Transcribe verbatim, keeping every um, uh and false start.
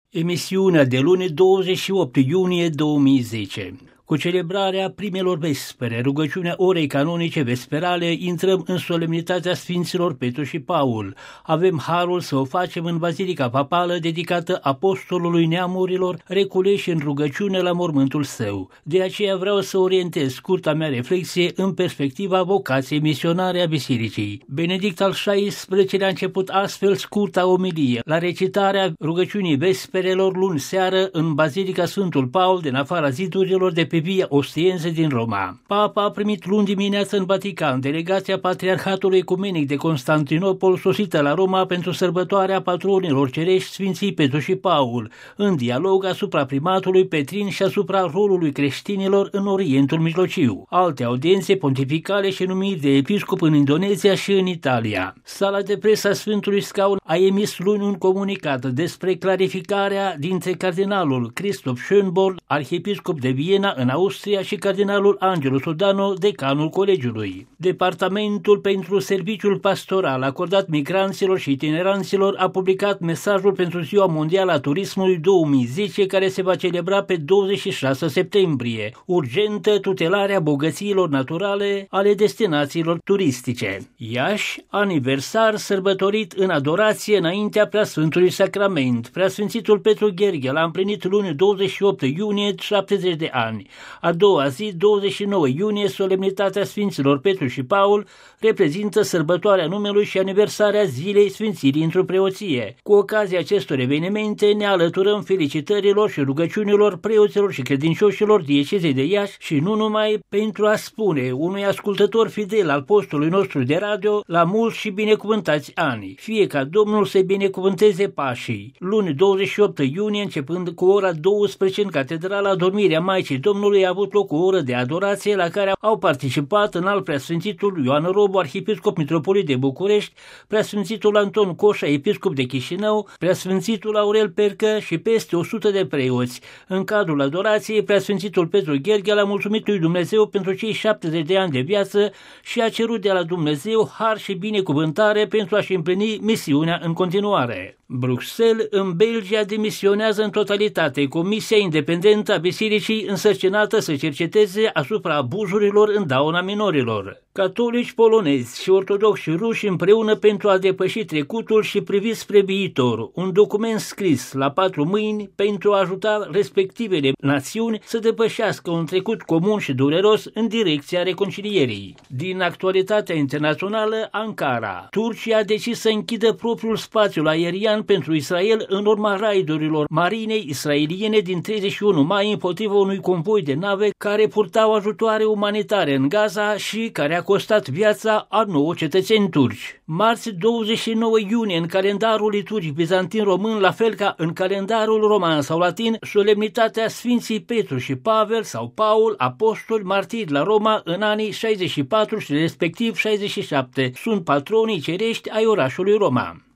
Emisiunea de luni douăzeci și opt iunie două mii zece. Cu celebrarea primelor vespere, rugăciunea orei canonice vesperale, intrăm în solemnitatea Sfinților Petru și Paul. Avem harul să o facem în Bazilica Papală dedicată apostolului neamurilor, reculeși în rugăciune la mormântul său. De aceea vreau să orientez scurta mea reflexie în perspectiva vocației misionare a Bisericii. Benedict al șaisprezecelea-lea a început astfel scurta omilie la recitarea rugăciunii vesperelor luni seară în Bazilica Sfântul Paul din afara zidurilor de pe Via Ostiense din Roma. Papa a primit luni dimineață în Vatican delegația Patriarhatului Ecumenic de Constantinopol sosită la Roma pentru sărbătoarea patronilor cerești Sfinții Petru și Paul, în dialog asupra primatului Petrin și asupra rolului creștinilor în Orientul Mijlociu. Alte audiențe pontificale și numiri de episcop în Indonezia și în Italia. Sala de presă a Sfântului Scaun a emis luni un comunicat despre clarificarea dintre cardinalul Christoph Schönborn, arhiepiscop de Viena în Austria, și cardinalul Angelo Sodano, decanul colegiului. Departamentul pentru Serviciul Pastoral acordat migranților și itineranților a publicat mesajul pentru Ziua Mondială a Turismului două mii zece, care se va celebra pe douăzeci și șase septembrie. Urgentă tutelarea bogățiilor naturale ale destinațiilor turistice. Iași, aniversar sărbătorit în adorație înaintea Preasfântului Sacrament. Preasfințitul Petru Gherghel a împlinit luni douăzeci și opt iunie șaptezeci de ani. A doua zi, douăzeci și nouă iunie, solemnitatea Sfinților Petru și Paul reprezintă sărbătoarea numelui și aniversarea zilei sfințirii într-o preoție. Cu ocazia acestor evenimente ne alăturăm felicitărilor și rugăciunilor preoților și credincioșilor diecezei de Iași și nu numai, pentru a spune unui ascultător fidel al postului nostru de radio la mulți și binecuvântați ani. Fie ca Domnul să-i binecuvânteze pașii. Luni douăzeci și opt iunie, începând cu ora douăsprezece în Catedrala Dormirea Maicii Domnului, a avut loc o oră de adorație la care au participat înalt preasfințitul Ioan Robu, arhiepiscop mitropolit de București, preasfințitul Anton Coșa, episcop de Chișinău, preasfințitul Aurel Percă și peste o sută de preoți. În cadrul adorației, preasfințitul Petru Gherghel a mulțumit lui Dumnezeu pentru cei șaptezeci de ani de viață și a cerut de la Dumnezeu har și binecuvântare pentru a-și împlini misiunea în continuare. Bruxelles, în Belgia, demisionează în totalitate Comisia Independentă a Bisericii însărcinată să cerceteze asupra abuzurilor în dauna minorilor. Catolici polonezi și ortodoxi ruși împreună pentru a depăși trecutul și privi spre viitor. Un document scris la patru mâini pentru a ajuta respectivele națiuni să depășească un trecut comun și dureros în direcția reconcilierii. Din actualitatea internațională, Ankara. Turcia a decis să închidă propriul spațiu aerian pentru Israel în urma raidurilor marinei israeliene din treizeci și unu mai împotriva unui convoi de nave care purtau ajutoare umanitare în Gaza și care a costat viața a nouă cetățeni turci. Marți douăzeci și nouă iunie, în calendarul liturgic bizantin român, la fel ca în calendarul roman sau latin, solemnitatea Sfinții Petru și Pavel sau Paul, apostoli martiri la Roma în anii șaizeci și patru și respectiv șaizeci și șapte, sunt patronii cerești ai orașului Roma.